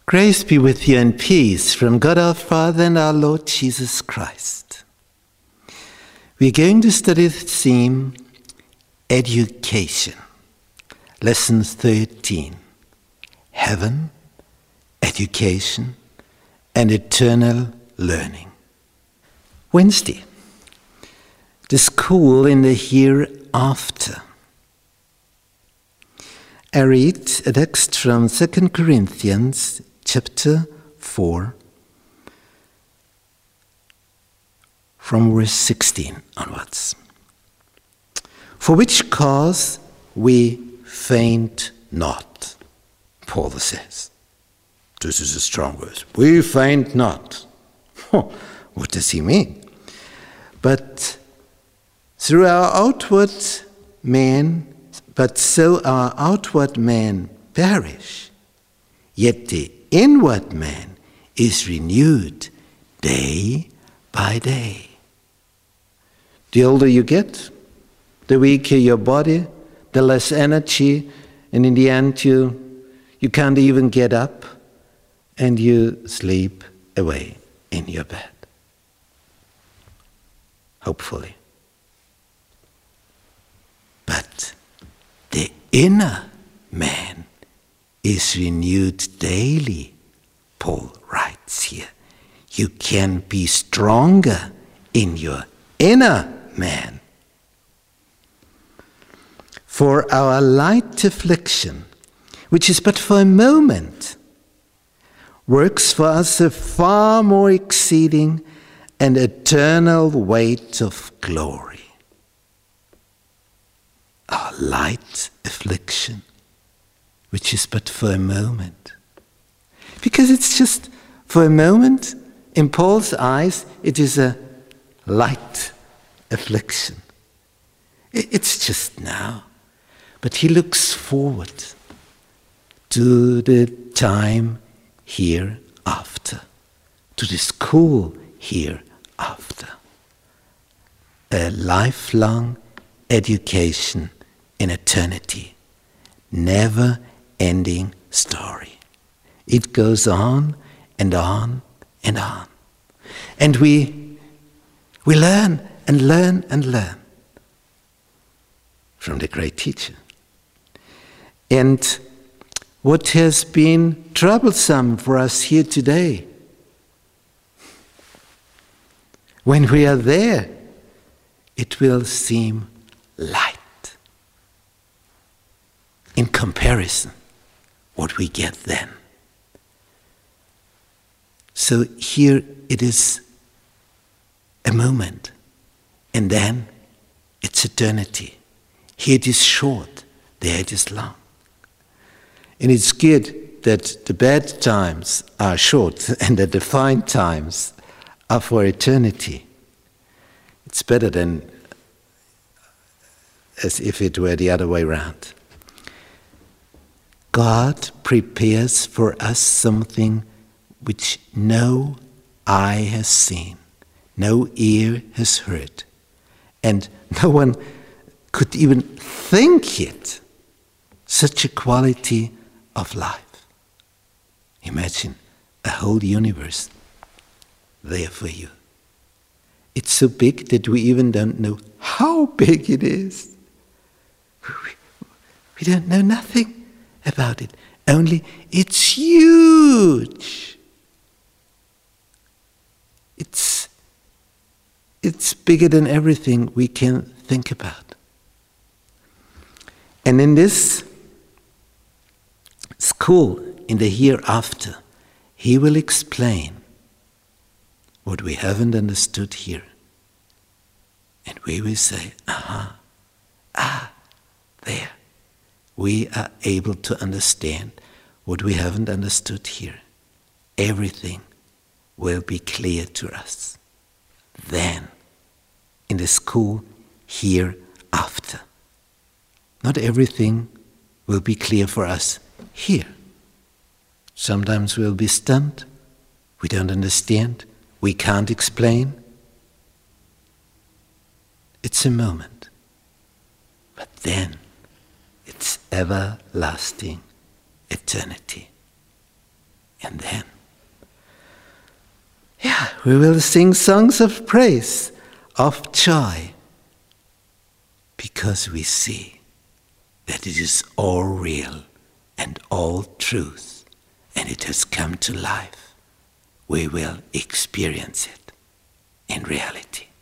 Grace be with you and peace from God our Father and our Lord Jesus Christ. We're going to study the theme, Education. Lesson 13. Heaven, Education, and Eternal Learning. Wednesday. The school in the hereafter. I read a text from 2 Corinthians chapter 4, from verse 16 onwards. For which cause we faint not, Paul says. This is a strong word. We faint not. What does he mean? But so our outward man perish, yet the inward man is renewed day by day. The older you get, the weaker your body, the less energy, and in the end you can't even get up and you sleep away in your bed. Hopefully. But the inner man is renewed daily, Paul writes here. You can be stronger in your inner man. For our light affliction, which is but for a moment, works for us a far more exceeding and eternal weight of glory. Our light affliction, which is but for a moment. Because it's just for a moment, in Paul's eyes, it is a light affliction. It's just now. But he looks forward to the time hereafter, to the school hereafter. A lifelong education in eternity. Never-ending story. It goes on and on and on. And we learn and learn and learn from the great teacher. And what has been troublesome for us here today, when we are there, it will seem light. In comparison, what we get then. So here it is a moment, and then it's eternity. Here it is short, there it is long. And it's good that the bad times are short and that the fine times are for eternity. It's better than as if it were the other way around. God prepares for us something which no eye has seen, no ear has heard, and no one could even think it. Such a quality of life. Imagine a whole universe there for you. It's so big that we even don't know how big it is. We don't know nothing about it. Only it's huge. It's bigger than everything we can think about. And in this school, in the hereafter, he will explain what we haven't understood here. And we will say, there. We are able to understand what we haven't understood here. Everything will be clear to us. Then, in the school hereafter. Not everything will be clear for us here. Sometimes we'll be stunned. We don't understand. We can't explain. It's a moment. But then, it's everlasting eternity. And then, we will sing songs of praise, of joy, because we see that it is all real and all truth, and it has come to life. We will experience it in reality.